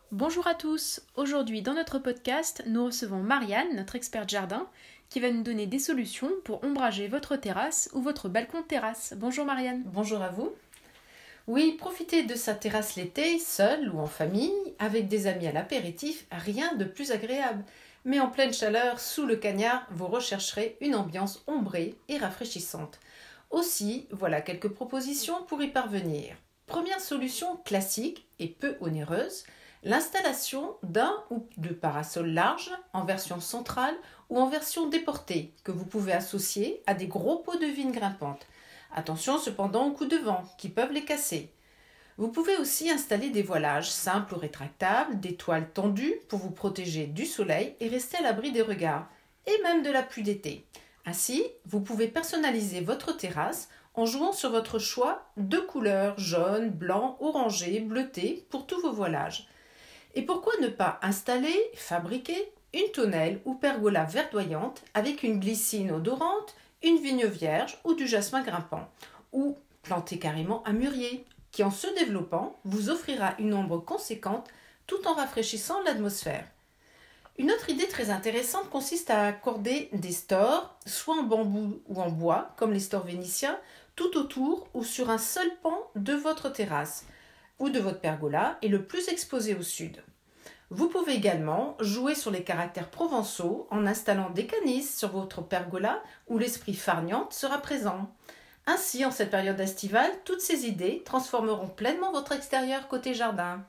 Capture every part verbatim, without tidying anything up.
Bonjour à tous, aujourd'hui dans notre podcast, nous recevons Marianne, notre experte jardin, qui va nous donner des solutions pour ombrager votre terrasse ou votre balcon terrasse. Bonjour Marianne. Bonjour à vous. Oui, profiter de sa terrasse l'été, seul ou en famille, avec des amis à l'apéritif, rien de plus agréable. Mais en pleine chaleur, sous le cagnard, vous rechercherez une ambiance ombrée et rafraîchissante. Aussi, voilà quelques propositions pour y parvenir. Première solution classique et peu onéreuse, l'installation d'un ou deux parasols larges en version centrale ou en version déportée que vous pouvez associer à des gros pots de vigne grimpantes. Attention cependant aux coups de vent qui peuvent les casser. Vous pouvez aussi installer des voilages simples ou rétractables, des toiles tendues pour vous protéger du soleil et rester à l'abri des regards, et même de la pluie d'été. Ainsi, vous pouvez personnaliser votre terrasse en jouant sur votre choix de couleurs jaune, blanc, orangé, bleuté pour tous vos voilages. Et pourquoi ne pas installer, fabriquer une tonnelle ou pergola verdoyante avec une glycine odorante, une vigne vierge ou du jasmin grimpant, ou planter carrément un mûrier qui, en se développant, vous offrira une ombre conséquente tout en rafraîchissant l'atmosphère. Une autre idée très intéressante consiste à accorder des stores, soit en bambou ou en bois, comme les stores vénitiens, tout autour ou sur un seul pan de votre terrasse ou de votre pergola et le plus exposé au sud. Vous pouvez également jouer sur les caractères provençaux en installant des canisses sur votre pergola où l'esprit farniente sera présent. Ainsi, en cette période estivale, toutes ces idées transformeront pleinement votre extérieur côté jardin.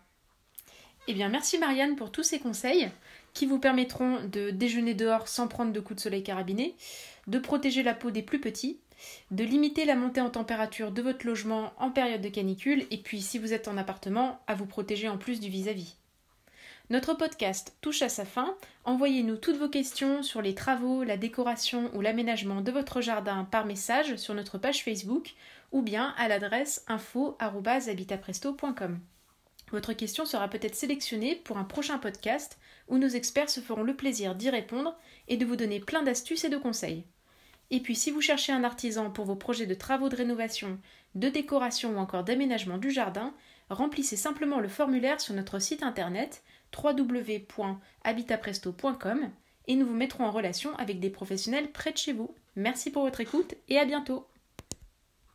Eh bien, merci Marianne pour tous ces conseils qui vous permettront de déjeuner dehors sans prendre de coups de soleil carabiné, de protéger la peau des plus petits, de limiter la montée en température de votre logement en période de canicule et puis, si vous êtes en appartement, à vous protéger en plus du vis-à-vis. Notre podcast touche à sa fin. Envoyez-nous toutes vos questions sur les travaux, la décoration ou l'aménagement de votre jardin par message sur notre page Facebook ou bien à l'adresse info arobase habitapresto point com. Votre question sera peut-être sélectionnée pour un prochain podcast où nos experts se feront le plaisir d'y répondre et de vous donner plein d'astuces et de conseils. Et puis si vous cherchez un artisan pour vos projets de travaux de rénovation, de décoration ou encore d'aménagement du jardin, remplissez simplement le formulaire sur notre site internet w w w point habitapresto point com et nous vous mettrons en relation avec des professionnels près de chez vous. Merci pour votre écoute et à bientôt.